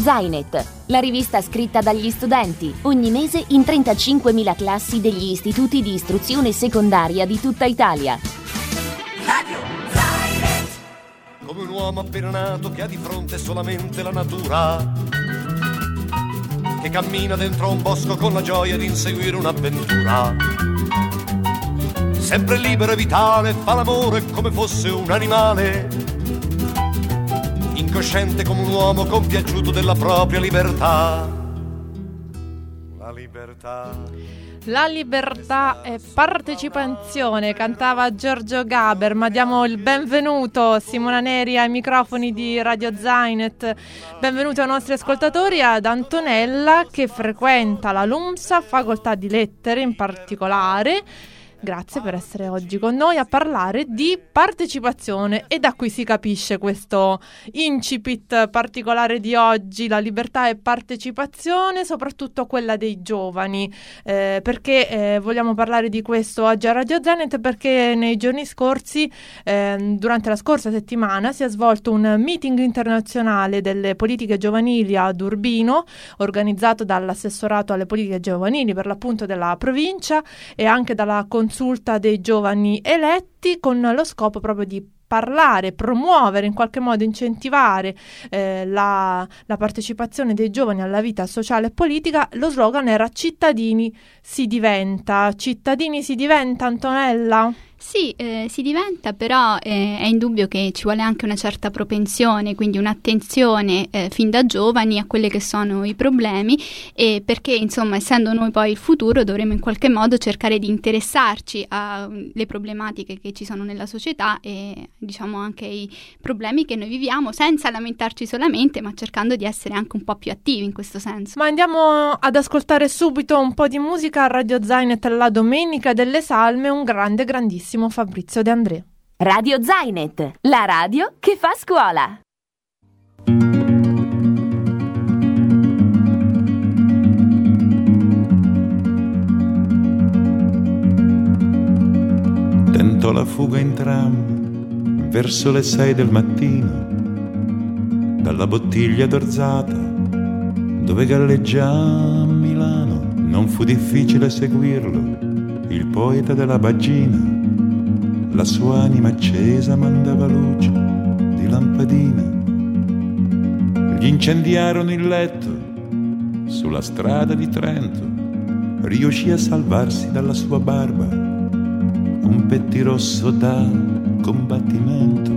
Zainet, la rivista scritta dagli studenti, ogni mese in 35.000 classi degli istituti di istruzione secondaria di tutta Italia. Radio Zainet. Come un uomo appena nato che ha di fronte solamente la natura, che cammina dentro un bosco con la gioia di inseguire un'avventura. Sempre libero e vitale, fa l'amore come fosse un animale, incosciente come un uomo compiaciuto della propria libertà. La libertà. La libertà e partecipazione, cantava Giorgio Gaber, ma diamo il benvenuto a Simona Neri ai microfoni di Radio Zainet. Benvenuti ai nostri ascoltatori, ad Antonella che frequenta la LUMSA, facoltà di lettere in particolare. Grazie per essere oggi con noi a parlare di partecipazione, e da qui si capisce questo incipit particolare di oggi, la libertà e partecipazione, soprattutto quella dei giovani. Perché vogliamo parlare di questo oggi a Radio Zainet? Perché nei giorni scorsi, durante la scorsa settimana, si è svolto un meeting internazionale delle politiche giovanili ad Urbino, organizzato dall'assessorato alle politiche giovanili per l'appunto della provincia e anche dalla consulta dei giovani eletti, con lo scopo proprio di parlare, promuovere, in qualche modo incentivare la partecipazione dei giovani alla vita sociale e politica. Lo slogan era cittadini si diventa. Cittadini si diventa, Antonella? Sì, si diventa, però è indubbio che ci vuole anche una certa propensione, quindi un'attenzione fin da giovani a quelli che sono i problemi, e perché insomma, essendo noi poi il futuro, dovremo in qualche modo cercare di interessarci alle problematiche che ci sono nella società e diciamo anche ai problemi che noi viviamo, senza lamentarci solamente, ma cercando di essere anche un po' più attivi in questo senso. Ma andiamo ad ascoltare subito un po' di musica a Radio Zainet, la domenica delle salme, un grandissimo Fabrizio De André. Radio Zainet, la radio che fa scuola. Tentò la fuga in tram verso le 6 del mattino dalla bottiglia d'orzata dove galleggia a Milano. Non fu difficile seguirlo, il poeta della Baggina. La sua anima accesa mandava luce di lampadina. Gli incendiarono il letto sulla strada di Trento. Riuscì a salvarsi dalla sua barba un pettirosso da combattimento.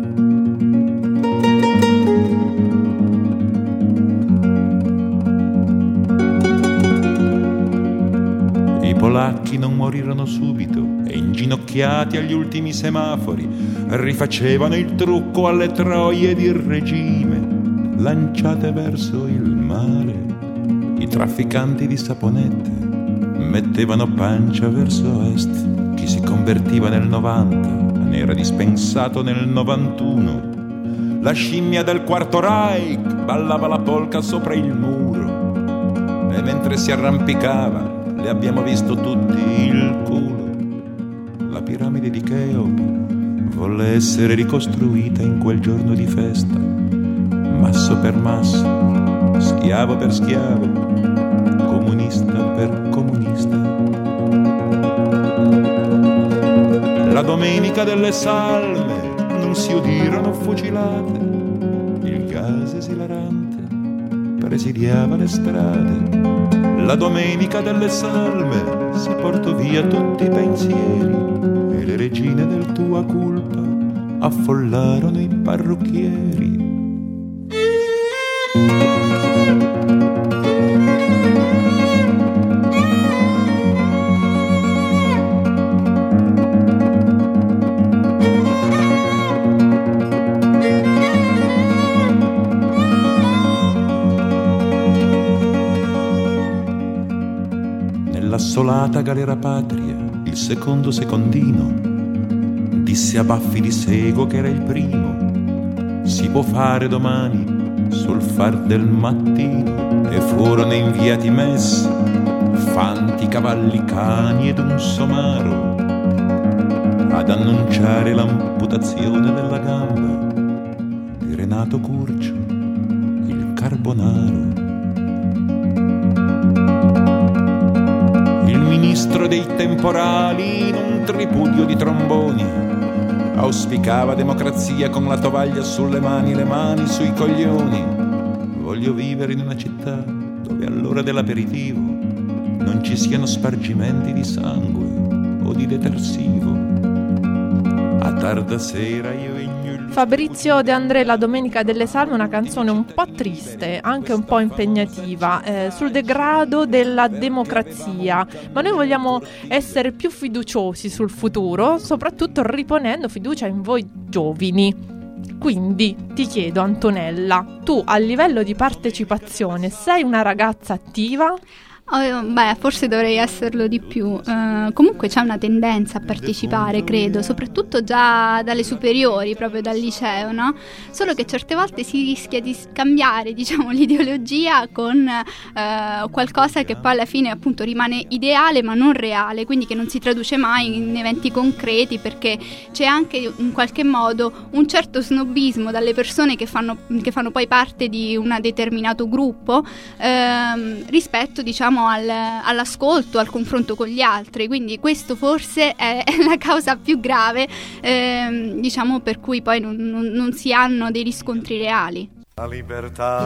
I polacchi non morirono subito e, inginocchiati agli ultimi semafori, rifacevano il trucco alle troie di regime lanciate verso il mare. I trafficanti di saponette mettevano pancia verso est. Chi si convertiva nel 90 ne era dispensato nel 91. La scimmia del Quarto Reich ballava la polca sopra il muro e mentre si arrampicava le abbiamo visto tutti il culo. La piramide di Cheope volle essere ricostruita in quel giorno di festa, masso per masso, schiavo per schiavo, comunista per comunista. La domenica delle salme non si udirono fucilate, il gas esilarante presidiava le strade. La domenica delle salme si portò via tutti i pensieri e le regine del tua culpa affollarono i parrucchieri. L'assolata galera patria, il secondo secondino disse a baffi di sego che era il primo. Si può fare domani sul far del mattino. E furono inviati messi fanti, cavalli, cani ed un somaro ad annunciare l'amputazione della gamba di Renato Curcio, il Carbonaro. Il ministro dei temporali, in un tripudio di tromboni, auspicava democrazia con la tovaglia sulle mani, le mani sui coglioni. Voglio vivere in una città dove all'ora dell'aperitivo non ci siano spargimenti di sangue o di detersivo. A tarda sera io e Fabrizio De André, La Domenica delle Salme, una canzone un po' triste, anche un po' impegnativa, sul degrado della democrazia, ma noi vogliamo essere più fiduciosi sul futuro, soprattutto riponendo fiducia in voi giovani. Quindi ti chiedo, Antonella, tu a livello di partecipazione sei una ragazza attiva? Forse dovrei esserlo di più. Comunque c'è una tendenza a partecipare, credo, soprattutto già dalle superiori, proprio dal liceo, no? Solo che certe volte si rischia di scambiare, diciamo, l'ideologia con qualcosa che poi alla fine appunto rimane ideale ma non reale, quindi che non si traduce mai in eventi concreti, perché c'è anche in qualche modo un certo snobismo dalle persone che fanno poi parte di un determinato gruppo rispetto, diciamo, all'ascolto, al confronto con gli altri. Quindi questo forse è la causa più grave, diciamo, per cui poi non si hanno dei riscontri reali. La libertà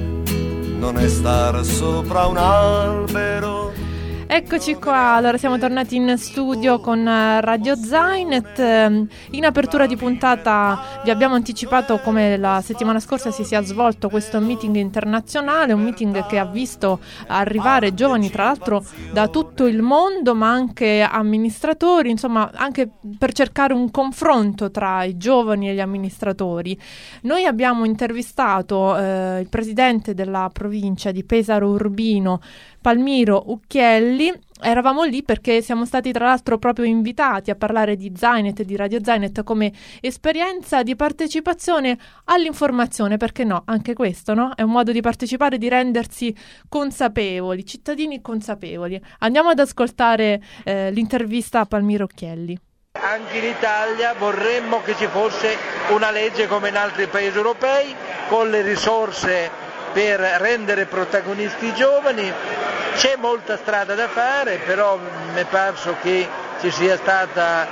non è stare sopra un albero. Eccoci qua, allora siamo tornati in studio con Radio Zainet. In apertura di puntata vi abbiamo anticipato come la settimana scorsa si sia svolto questo meeting internazionale, un meeting che ha visto arrivare giovani tra l'altro da tutto il mondo, ma anche amministratori, insomma anche per cercare un confronto tra i giovani e gli amministratori. Noi abbiamo intervistato il presidente della provincia di Pesaro Urbino, Palmiro Ucchielli. Eravamo lì perché siamo stati tra l'altro proprio invitati a parlare di Zainet e di Radio Zainet come esperienza di partecipazione all'informazione, perché no, anche questo, no? È un modo di partecipare, di rendersi consapevoli, cittadini consapevoli. Andiamo ad ascoltare l'intervista a Palmiro Ucchielli. Anche in Italia vorremmo che ci fosse una legge come in altri paesi europei, con le risorse per rendere protagonisti i giovani. C'è molta strada da fare, però mi è parso che ci sia stata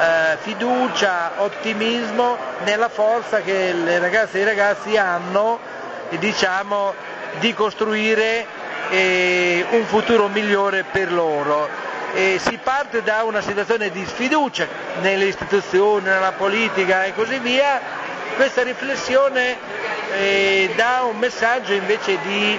fiducia, ottimismo nella forza che le ragazze e i ragazzi hanno, diciamo, di costruire un futuro migliore per loro. Si parte da una situazione di sfiducia nelle istituzioni, nella politica e così via. Questa riflessione dà un messaggio invece di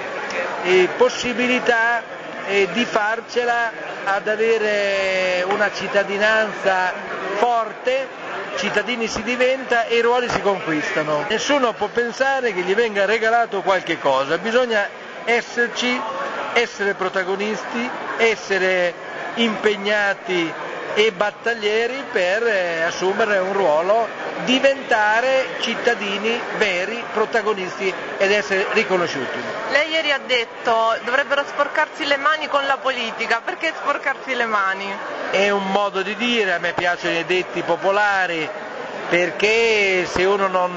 possibilità di farcela ad avere una cittadinanza forte. Cittadini si diventa e i ruoli si conquistano. Nessuno può pensare che gli venga regalato qualche cosa, bisogna esserci, essere protagonisti, essere impegnati e battaglieri per assumere un ruolo, diventare cittadini veri, protagonisti ed essere riconosciuti. Lei ieri ha detto dovrebbero sporcarsi le mani con la politica, perché sporcarsi le mani? È un modo di dire, a me piacciono i detti popolari, perché se uno non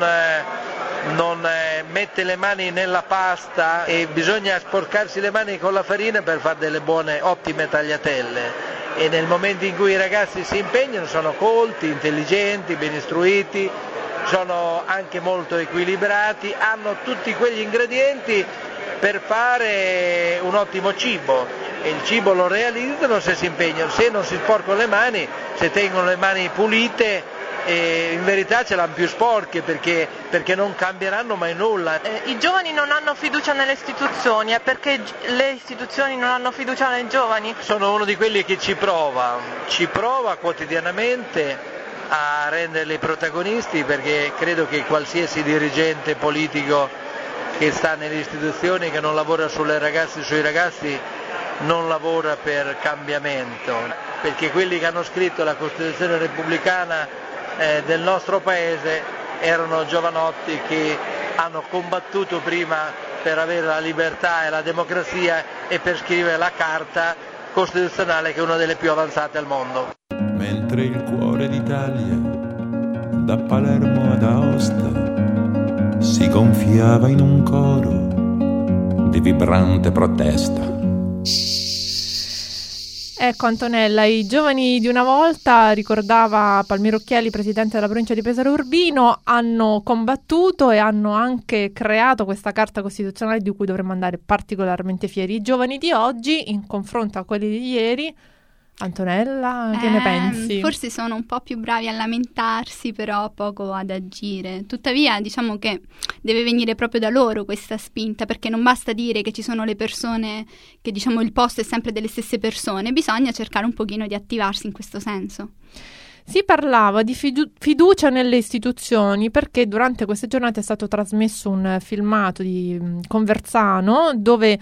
mette le mani nella pasta, e bisogna sporcarsi le mani con la farina per fare delle buone, ottime tagliatelle. E nel momento in cui i ragazzi si impegnano sono colti, intelligenti, ben istruiti, sono anche molto equilibrati, hanno tutti quegli ingredienti per fare un ottimo cibo, e il cibo lo realizzano se si impegnano. Se non si sporcano le mani, se tengono le mani pulite, in verità ce l'hanno più sporche, perché non cambieranno mai nulla. I giovani non hanno fiducia nelle istituzioni, è perché le istituzioni non hanno fiducia nei giovani? Sono uno di quelli che ci prova quotidianamente a renderli protagonisti, perché credo che qualsiasi dirigente politico che sta nelle istituzioni, che non lavora sulle ragazze e sui ragazzi, non lavora per cambiamento, perché quelli che hanno scritto la Costituzione repubblicana del nostro paese erano giovanotti che hanno combattuto prima per avere la libertà e la democrazia e per scrivere la Carta Costituzionale, che è una delle più avanzate al mondo. Mentre il cuore d'Italia, da Palermo ad Aosta, si gonfiava in un coro di vibrante protesta. Ecco Antonella, i giovani di una volta, ricordava Palmiro Occhielli, presidente della provincia di Pesaro Urbino, hanno combattuto e hanno anche creato questa carta costituzionale di cui dovremmo andare particolarmente fieri. I giovani di oggi, in confronto a quelli di ieri, Antonella, che ne pensi? Forse sono un po' più bravi a lamentarsi, però poco ad agire. Tuttavia, diciamo che deve venire proprio da loro questa spinta, perché non basta dire che ci sono le persone, che diciamo il posto è sempre delle stesse persone, bisogna cercare un pochino di attivarsi in questo senso. Si parlava di fiducia nelle istituzioni perché durante queste giornate è stato trasmesso un filmato di Conversano dove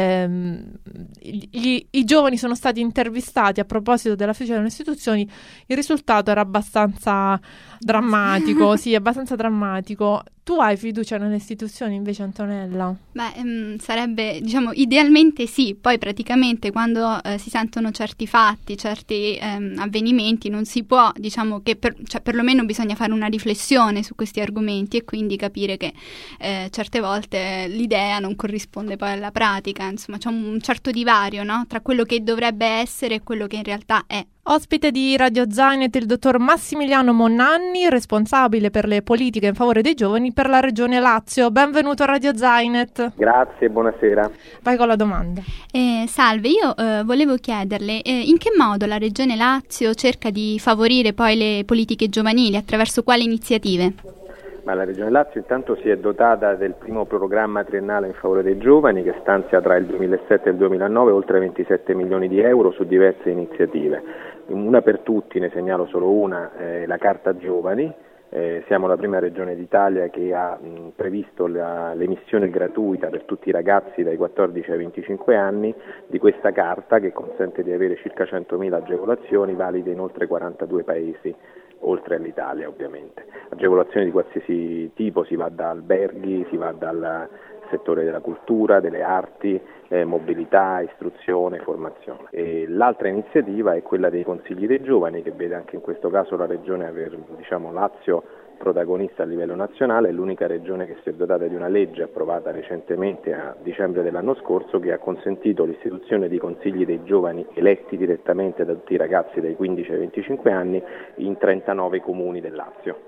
i giovani sono stati intervistati a proposito della fiducia nelle istituzioni. Il risultato era abbastanza drammatico, sì, abbastanza drammatico. Tu hai fiducia nelle istituzioni invece, Antonella? Beh, sarebbe, diciamo, idealmente sì, poi praticamente quando si sentono certi fatti, certi avvenimenti, non si può, diciamo che perlomeno bisogna fare una riflessione su questi argomenti e quindi capire che certe volte l'idea non corrisponde poi alla pratica, insomma c'è un certo divario, no? Tra quello che dovrebbe essere e quello che in realtà è. Ospite di Radio Zainet il dottor Massimiliano Monnanni, responsabile per le politiche in favore dei giovani per la Regione Lazio. Benvenuto a Radio Zainet. Grazie, buonasera. Vai con la domanda. Salve, io volevo chiederle in che modo la Regione Lazio cerca di favorire poi le politiche giovanili, attraverso quali iniziative? Ma la Regione Lazio intanto si è dotata del primo programma triennale in favore dei giovani che stanzia tra il 2007 e il 2009 oltre 27 milioni di euro su diverse iniziative. Una per tutti, ne segnalo solo una, la Carta Giovani. Siamo la prima regione d'Italia che ha previsto l'emissione gratuita per tutti i ragazzi dai 14 ai 25 anni di questa carta che consente di avere circa 100.000 agevolazioni valide in oltre 42 paesi, oltre all'Italia ovviamente. Agevolazioni di qualsiasi tipo, si va da alberghi, si va dal settore della cultura, delle arti, mobilità, istruzione, formazione. E l'altra iniziativa è quella dei consigli dei giovani, che vede anche in questo caso la regione aver, Lazio protagonista a livello nazionale, è l'unica regione che si è dotata di una legge approvata recentemente a dicembre dell'anno scorso che ha consentito l'istituzione di consigli dei giovani eletti direttamente da tutti i ragazzi dai 15 ai 25 anni in 39 comuni del Lazio.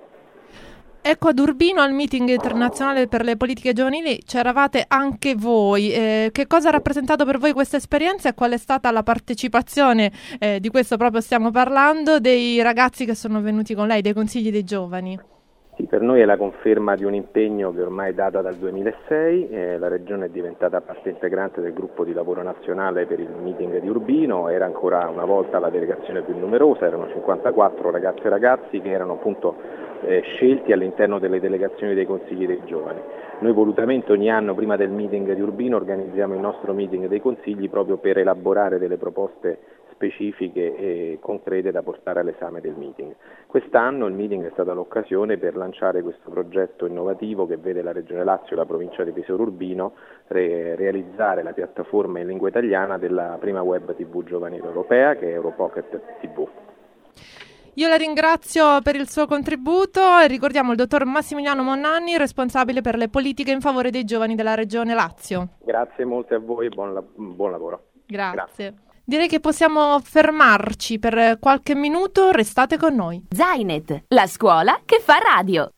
Ecco, ad Urbino al meeting internazionale per le politiche giovanili c'eravate anche voi. Che cosa ha rappresentato per voi questa esperienza e qual è stata la partecipazione, di questo proprio stiamo parlando, dei ragazzi che sono venuti con lei, dei consigli dei giovani? Sì, per noi è la conferma di un impegno che ormai data dal 2006, la Regione è diventata parte integrante del gruppo di lavoro nazionale per il meeting di Urbino, era ancora una volta la delegazione più numerosa, erano 54 ragazze e ragazzi che erano appunto scelti all'interno delle delegazioni dei consigli dei giovani. Noi volutamente ogni anno prima del meeting di Urbino organizziamo il nostro meeting dei consigli proprio per elaborare delle proposte specifiche e concrete da portare all'esame del meeting. Quest'anno il meeting è stata l'occasione per lanciare questo progetto innovativo che vede la Regione Lazio e la provincia di Pesaro Urbino realizzare la piattaforma in lingua italiana della prima web TV giovanile europea che è Europocket TV. Io la ringrazio per il suo contributo e ricordiamo il dottor Massimiliano Monnanni, responsabile per le politiche in favore dei giovani della Regione Lazio. Grazie molte a voi e buon lavoro. Grazie. Direi che possiamo fermarci per qualche minuto, restate con noi. Zainet, la scuola che fa radio.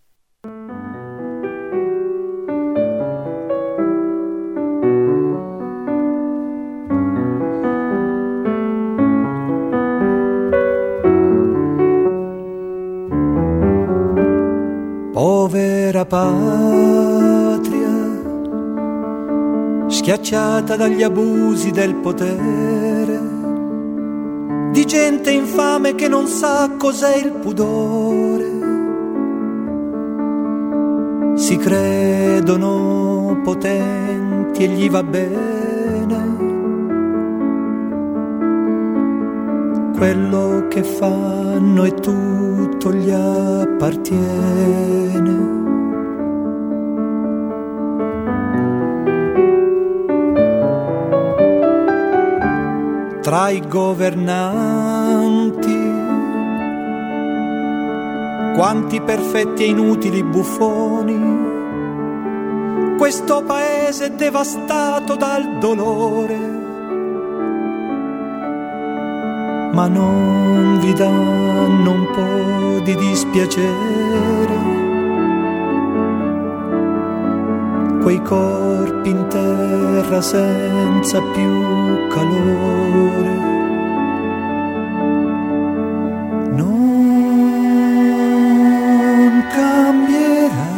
Povera patria, schiacciata dagli abusi del potere, di gente infame che non sa cos'è il pudore. Si credono potenti e gli va bene quello che fanno e tutto gli appartiene. Tra i governanti, quanti perfetti e inutili buffoni, questo paese devastato dal dolore, ma non vi danno un po' di dispiacere quei corpi in terra senza più calore? Non cambierà,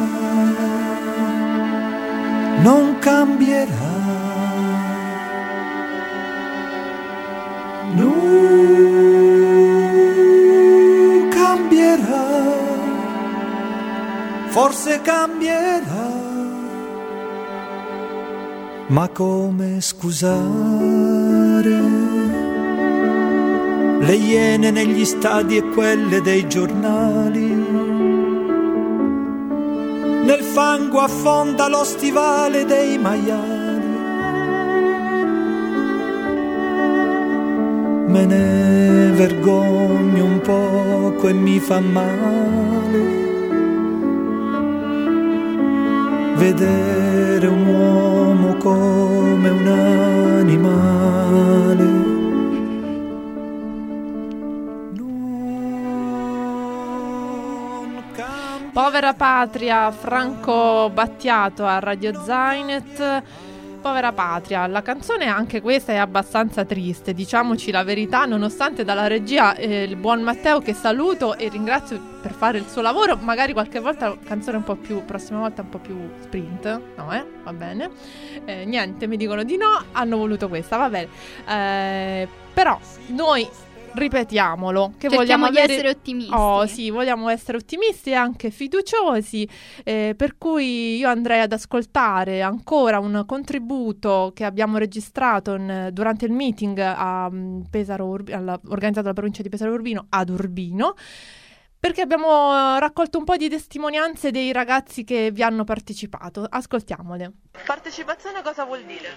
non cambierà, non cambierà, forse cambierà, ma come scusare le iene negli stadi e quelle dei giornali? Nel fango affonda lo stivale dei maiali. Me ne vergogno un poco e mi fa male vedere un uomo come un animale. Povera Patria, Franco Battiato a Radio Zainet. Povera Patria, la canzone anche questa è abbastanza triste, diciamoci la verità, nonostante dalla regia il buon Matteo, che saluto e ringrazio per fare il suo lavoro, magari qualche volta canzone un po' più, prossima volta un po' più sprint, no va bene, niente, mi dicono di no, hanno voluto questa, va bene, però noi ripetiamolo, che cerchiamo vogliamo di essere ottimisti. Oh sì, vogliamo essere ottimisti e anche fiduciosi, per cui io andrei ad ascoltare ancora un contributo che abbiamo registrato durante il meeting a Pesaro organizzato dalla provincia di Pesaro Urbino ad Urbino, perché abbiamo raccolto un po' di testimonianze dei ragazzi che vi hanno partecipato. Ascoltiamole. Partecipazione cosa vuol dire?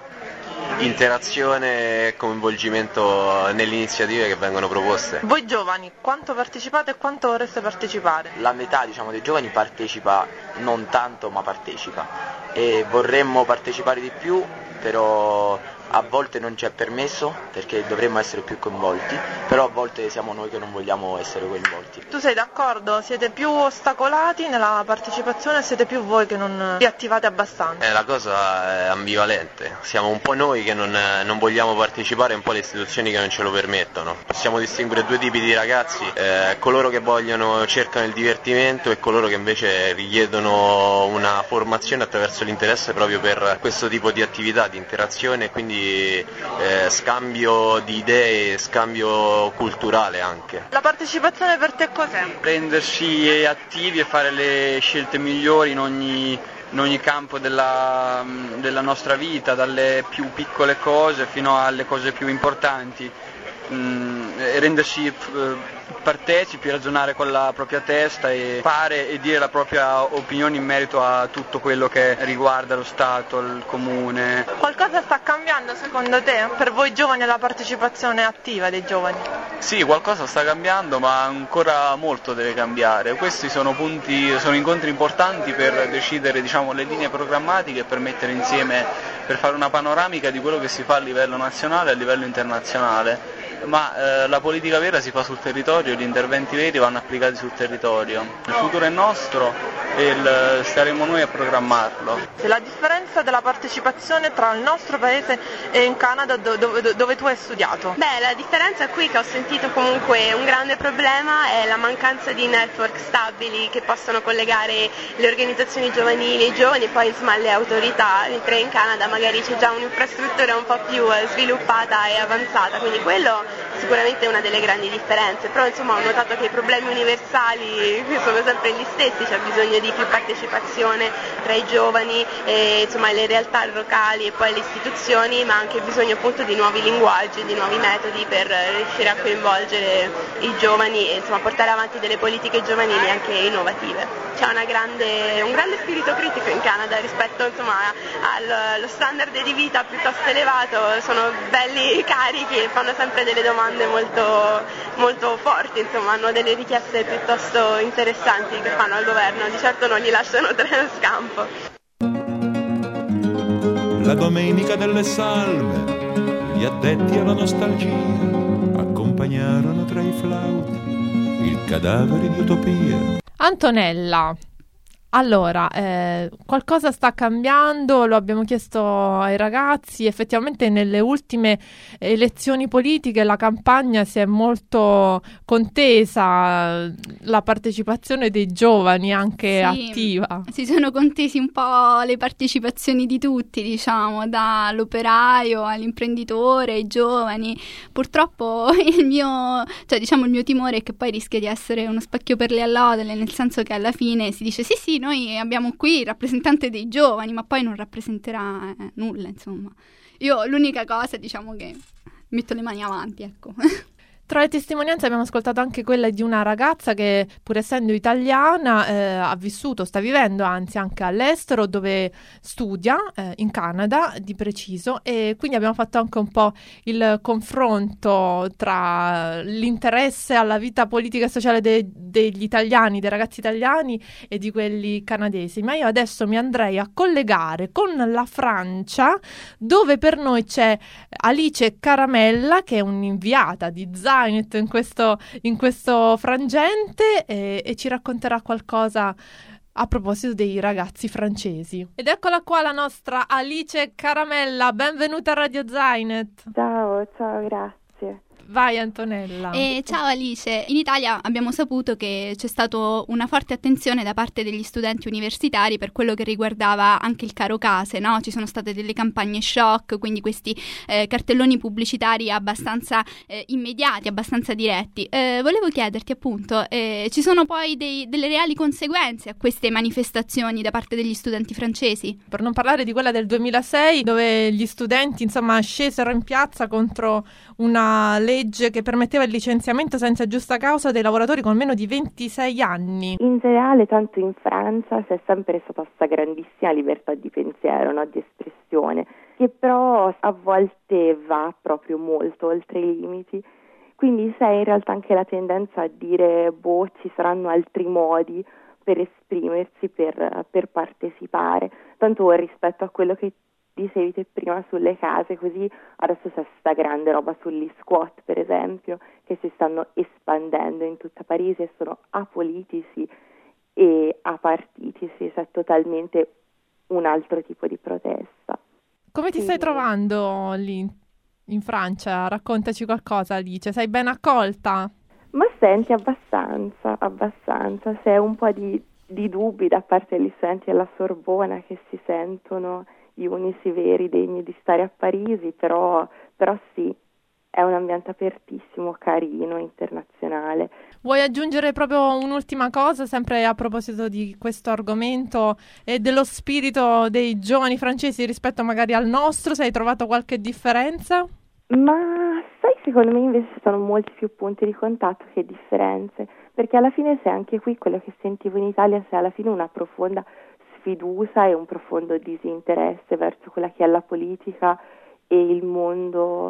Interazione e coinvolgimento nelle iniziative che vengono proposte. Voi giovani, quanto partecipate e quanto vorreste partecipare? La metà, dei giovani partecipa, non tanto, ma partecipa. E vorremmo partecipare di più, però a volte non ci è permesso perché dovremmo essere più coinvolti, però a volte siamo noi che non vogliamo essere coinvolti. Tu sei d'accordo? Siete più ostacolati nella partecipazione o siete più voi che non vi attivate abbastanza? La cosa è ambivalente, siamo un po' noi che non vogliamo partecipare e un po' le istituzioni che non ce lo permettono. Possiamo distinguere due tipi di ragazzi, coloro che cercano il divertimento e coloro che invece richiedono una formazione attraverso l'interesse proprio per questo tipo di attività, di interazione e quindi scambio di idee, scambio culturale anche. La partecipazione per te cos'è? Rendersi attivi e fare le scelte migliori in ogni campo della nostra vita, dalle più piccole cose fino alle cose più importanti. Rendersi partecipi, ragionare con la propria testa e fare e dire la propria opinione in merito a tutto quello che riguarda lo Stato, il comune. Qualcosa sta cambiando secondo te per voi giovani la partecipazione attiva dei giovani? Sì, qualcosa sta cambiando, ma ancora molto deve cambiare. Questi sono incontri importanti per decidere, le linee programmatiche e per mettere insieme, per fare una panoramica di quello che si fa a livello nazionale e a livello internazionale. Ma la politica vera si fa sul territorio, gli interventi veri vanno applicati sul territorio. Il futuro è nostro e staremo noi a programmarlo. La differenza della partecipazione tra il nostro paese e in Canada dove tu hai studiato? Beh, la differenza qui che ho sentito comunque un grande problema è la mancanza di network stabili che possano collegare le organizzazioni giovanili e i giovani e poi alle autorità, mentre in Canada magari c'è già un'infrastruttura un po' più sviluppata e avanzata, quindi quello sicuramente è una delle grandi differenze, però ho notato che i problemi universali sono sempre gli stessi, c'è bisogno di più partecipazione tra i giovani, le realtà locali e poi le istituzioni, ma anche bisogno appunto di nuovi linguaggi, di nuovi metodi per riuscire a coinvolgere i giovani e portare avanti delle politiche giovanili anche innovative. C'è un grande spirito critico in Canada rispetto allo standard di vita piuttosto elevato, sono belli carichi e fanno sempre delle domande molto, molto forti, hanno delle richieste piuttosto interessanti che fanno al governo, di certo non gli lasciano scampo. la domenica delle salme, gli addetti alla nostalgia accompagnarono tra i flauti il cadavere di Utopia. Antonella, allora, qualcosa sta cambiando, lo abbiamo chiesto ai ragazzi, effettivamente nelle ultime elezioni politiche la campagna si è molto contesa, la partecipazione dei giovani anche attiva. Si sono contesi un po' le partecipazioni di tutti, diciamo, dall'operaio all'imprenditore, ai giovani. Purtroppo il mio timore è che poi rischia di essere uno specchio per le allodole, nel senso che alla fine si dice sì, noi abbiamo qui il rappresentante dei giovani, ma poi non rappresenterà nulla, insomma. Io l'unica cosa, diciamo, che metto le mani avanti, ecco. Tra le testimonianze abbiamo ascoltato anche quella di una ragazza che, pur essendo italiana, sta vivendo anzi anche all'estero, dove studia, in Canada di preciso, e quindi abbiamo fatto anche un po' il confronto tra l'interesse alla vita politica e sociale degli italiani, dei ragazzi italiani e di quelli canadesi. Ma io adesso mi andrei a collegare con la Francia, dove per noi c'è Alice Caramella, che è un'inviata di Zainet in questo frangente, e ci racconterà qualcosa a proposito dei ragazzi francesi. Ed eccola qua la nostra Alice Caramella, benvenuta a Radio Zainet. Ciao, grazie. Vai Antonella. Ciao Alice, in Italia abbiamo saputo che c'è stata una forte attenzione da parte degli studenti universitari per quello che riguardava anche il caro case, no? Ci sono state delle campagne shock, quindi questi cartelloni pubblicitari abbastanza immediati, abbastanza diretti. Volevo chiederti appunto, ci sono poi delle reali conseguenze a queste manifestazioni da parte degli studenti francesi? Per non parlare di quella del 2006, dove gli studenti insomma scesero in piazza contro una legge che permetteva il licenziamento senza giusta causa dei lavoratori con meno di 26 anni. In generale, tanto in Francia c'è sempre stata questa grandissima libertà di pensiero, no? Di espressione, che però a volte va proprio molto oltre i limiti. Quindi c'è in realtà anche la tendenza a dire ci saranno altri modi per esprimersi, per partecipare. Tanto rispetto a quello che dicevi te prima sulle case, così adesso c'è sta grande roba sugli squat, per esempio, che si stanno espandendo in tutta Parigi e sono apolitici e apartitici, cioè totalmente un altro tipo di protesta. Come ti stai trovando lì in Francia? Raccontaci qualcosa, Alice, sei ben accolta? Ma senti, abbastanza, c'è un po' di dubbi da parte degli studenti della Sorbona che si sentono gli unici veri degni di stare a Parigi, però sì, è un ambiente apertissimo, carino, internazionale. Vuoi aggiungere proprio un'ultima cosa, sempre a proposito di questo argomento e dello spirito dei giovani francesi rispetto magari al nostro? Se hai trovato qualche differenza? Ma sai, secondo me invece ci sono molti più punti di contatto che differenze, perché alla fine c'è anche qui quello che sentivo in Italia, c'è alla fine una profonda sfiducia e un profondo disinteresse verso quella che è la politica e il mondo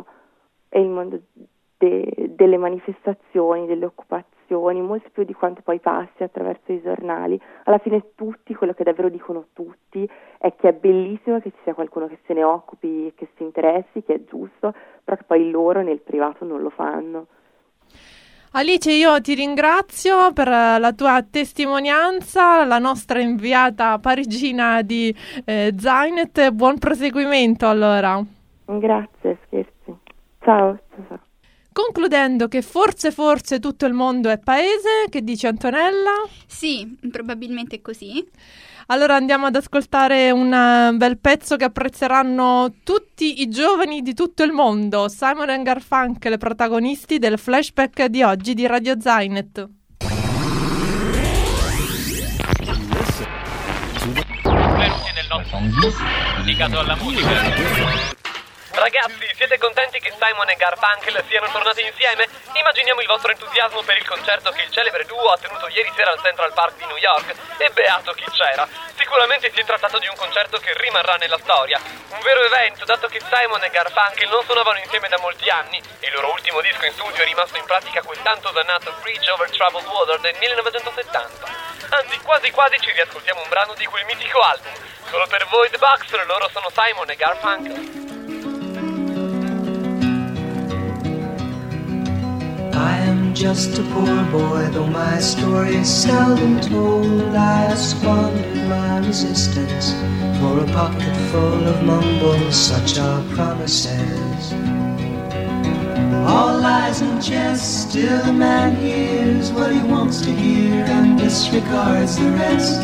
delle manifestazioni, delle occupazioni, molto più di quanto poi passi attraverso i giornali. Alla fine tutti, quello che davvero dicono tutti, è che è bellissimo che ci sia qualcuno che se ne occupi, che si interessi, che è giusto, però che poi loro nel privato non lo fanno. Alice, io ti ringrazio per la tua testimonianza, la nostra inviata parigina di Zainet. Buon proseguimento allora. Grazie, scherzi. Ciao. Concludendo che forse tutto il mondo è paese, che dice Antonella? Sì, probabilmente è così. Allora andiamo ad ascoltare un bel pezzo che apprezzeranno tutti i giovani di tutto il mondo. Simon & Garfunkel, protagonisti del flashback di oggi di Radio Zainet. Benvenuti nel nostro dedicato alla musica. Ragazzi, siete contenti che Simon e Garfunkel siano tornati insieme? Immaginiamo il vostro entusiasmo per il concerto che il celebre duo ha tenuto ieri sera al Central Park di New York. E beato chi c'era! Sicuramente si è trattato di un concerto che rimarrà nella storia. Un vero evento, dato che Simon e Garfunkel non suonavano insieme da molti anni. Il loro ultimo disco in studio è rimasto in pratica quel tanto dannato Bridge Over Troubled Water del 1970. Anzi, quasi quasi ci riascoltiamo un brano di quel mitico album. Solo per voi The Boxer, loro sono Simon e Garfunkel. I am just a poor boy, though my story is seldom told. I have squandered my resistance for a pocket full of mumbles, such are promises. All lies and jest, still a man hears what he wants to hear and disregards the rest.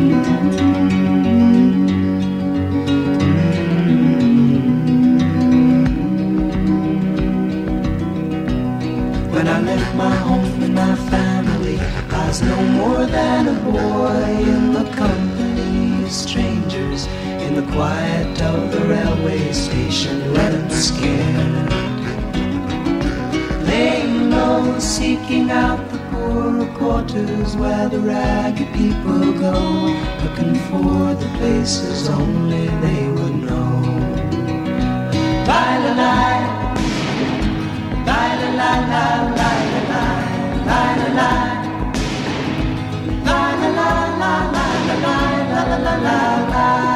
When I left my home and my family, I was no more than a boy in the company of strangers, in the quiet of the railway station, running scared. Laying low, seeking out the poorer quarters where the ragged people go, looking for the places only they would know. Bye-la-la. La la la la la la la la la la la la la.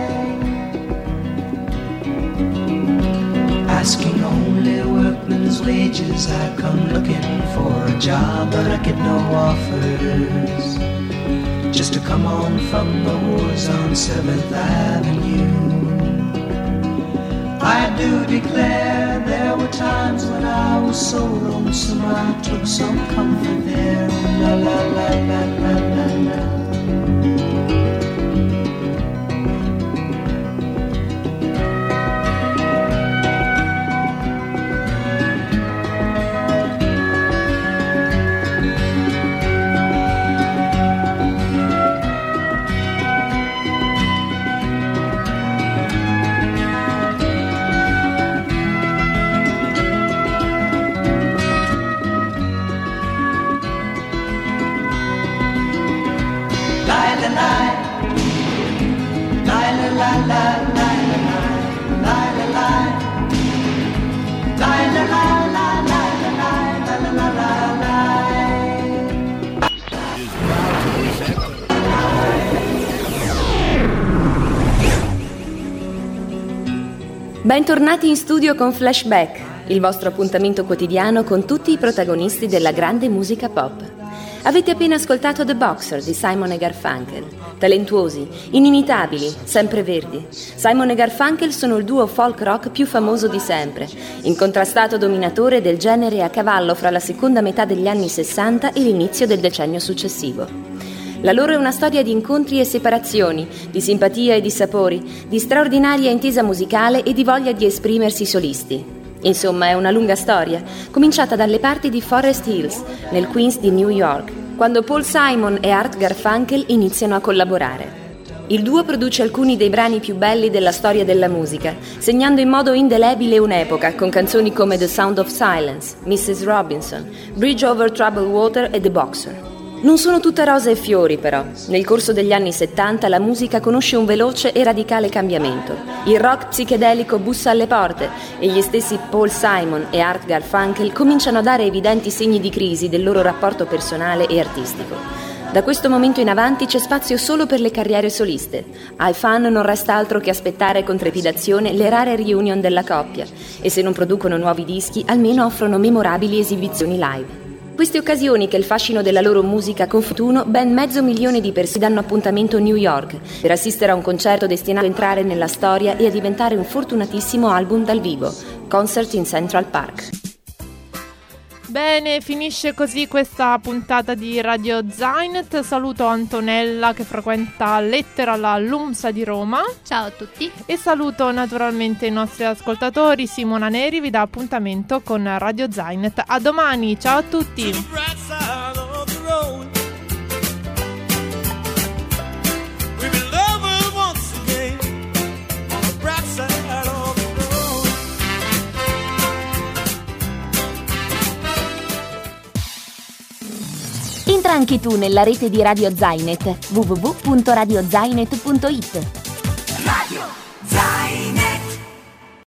Asking only workmen's wages, I come looking for a job, but I get no offers. Just to come on from the wars on 7th Avenue. I do declare there were times when I was so lonesome I took some comfort there. La la la la la la la. Bentornati in studio con Flashback, il vostro appuntamento quotidiano con tutti i protagonisti della grande musica pop. Avete appena ascoltato The Boxer di Simon e Garfunkel. Talentuosi, inimitabili, sempreverdi. Simon e Garfunkel sono il duo folk rock più famoso di sempre, incontrastato dominatore del genere a cavallo fra la seconda metà degli anni 60 e l'inizio del decennio successivo. La loro è una storia di incontri e separazioni, di simpatia e dissapori, di straordinaria intesa musicale e di voglia di esprimersi solisti. Insomma, è una lunga storia, cominciata dalle parti di Forest Hills, nel Queens di New York, quando Paul Simon e Art Garfunkel iniziano a collaborare. Il duo produce alcuni dei brani più belli della storia della musica, segnando in modo indelebile un'epoca con canzoni come The Sound of Silence, Mrs. Robinson, Bridge Over Troubled Water e The Boxer. Non sono tutte rose e fiori, però. Nel corso degli anni 70 la musica conosce un veloce e radicale cambiamento. Il rock psichedelico bussa alle porte e gli stessi Paul Simon e Art Garfunkel cominciano a dare evidenti segni di crisi del loro rapporto personale e artistico. Da questo momento in avanti c'è spazio solo per le carriere soliste. Ai fan non resta altro che aspettare con trepidazione le rare reunion della coppia e se non producono nuovi dischi almeno offrono memorabili esibizioni live. Queste occasioni che il fascino della loro musica confortuno, ben 500.000 di persone danno appuntamento a New York per assistere a un concerto destinato a entrare nella storia e a diventare un fortunatissimo album dal vivo, Concert in Central Park. Bene, finisce così questa puntata di Radio Zainet. Saluto Antonella che frequenta Lettera alla LUMSA di Roma. Ciao a tutti. E saluto naturalmente i nostri ascoltatori. Simona Neri vi dà appuntamento con Radio Zainet. A domani, ciao a tutti. Entra anche tu nella rete di Radio Zainet, www.radiozainet.it. Radio Zainet.